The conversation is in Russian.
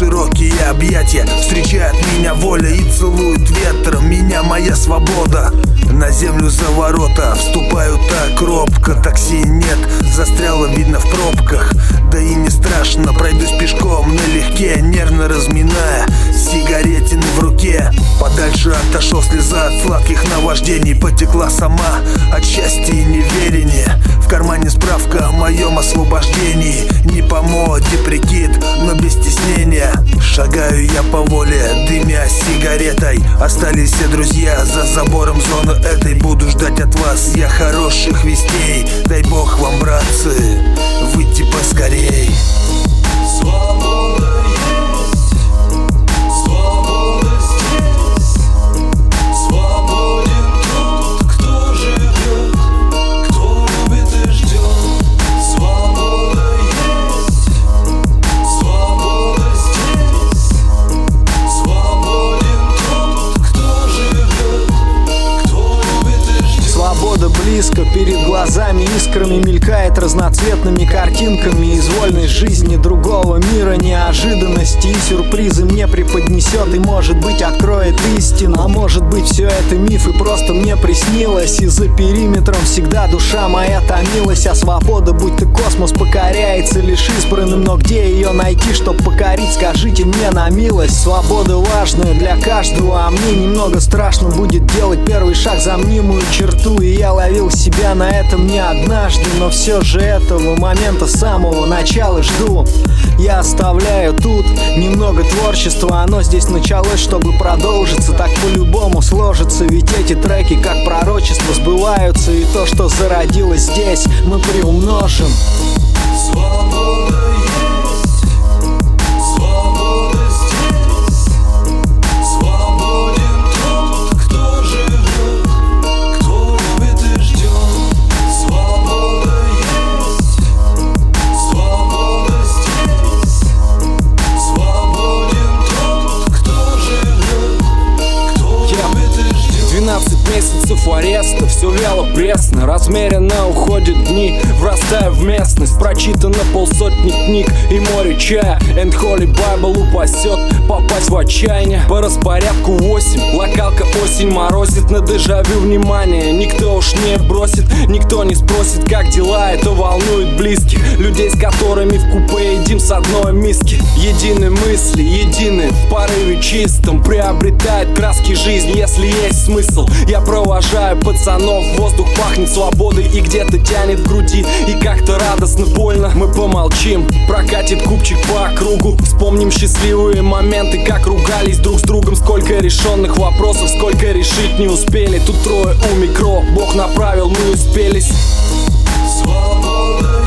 широкие объятия. Встречает меня воля и целует ветром меня моя свобода. На землю за ворота вступаю так робко. Такси нет, застряло видно в пробках. Да и не страшно, пройдусь пешком налегке, нервно разминая сигаретины в руке. Подальше отошел, слеза от сладких наваждений потекла сама от счастья и неверия. В кармане справка о моем освобождении. Не по моде прикид, но без стеснения. Шагаю я по воле, дымя сигаретой. Остались все друзья за забором зоны этой. Буду ждать от вас я хороших вестей. Дай бог вам, братцы, выйти поскорей. Свобода есть, свобода здесь. Свободен тот, кто живет, кто любит и ждет. Свобода есть, свобода здесь. Свободен тот, кто живет, кто любит и ждет. Свобода близко, перед глазами искрами мелькает разноцветными картинками из вольной жизни другого мира. Неожиданности и сюрпризы мне преподнесет и, может быть, откроет истину. А может быть, все это миф и просто мне приснилось. И за периметром всегда душа моя томилась. А свобода, будь ты космос, покоряется лишь избранным. Но где ее найти, чтоб покорить, скажите мне на милость. Свобода важная для каждого, а мне немного страшно будет делать первый шаг за мнимую черту. И я ловил себя на этом не однажды, но все же этого момента с самого начала жду. Я оставляю тут немного творчества, оно здесь началось, чтобы продолжиться. Так по-любому сложится, ведь эти треки как пророчество сбываются. И то, что зародилось здесь, мы приумножим. Свобода есть, свобода здесь. Свободен тот, кто живет, кто любит и ждет. Свобода есть, свобода здесь. Свободен тот, кто живет, кто любит и ждет. 12 месяцев ареста, все вяло пресно. Размеренно уходят дни, врастая в местность. Прочитано полсотни книг и море чая. And Holy Bible упасет, попасть в отчаяние. По распорядку 8, локалка осень морозит. На дежавю внимание никто уж не бросит. Никто не спросит, как дела, это волнует близких. Людей, с которыми в купе едим с одной миски. Едины мысли, едины в порыве чистом. Приобретает краски жизни, если есть смысл. Я провожаю пацанов, воздух пахнет свободой и где-то тянет в груди. И как-то радостно больно, мы помолчим. Прокатит купчик по кругу. Вспомним счастливые моменты, как ругались друг с другом. Сколько решенных вопросов, сколько решить не успели. Тут трое у микро, Бог направил, мы успелись. Свобода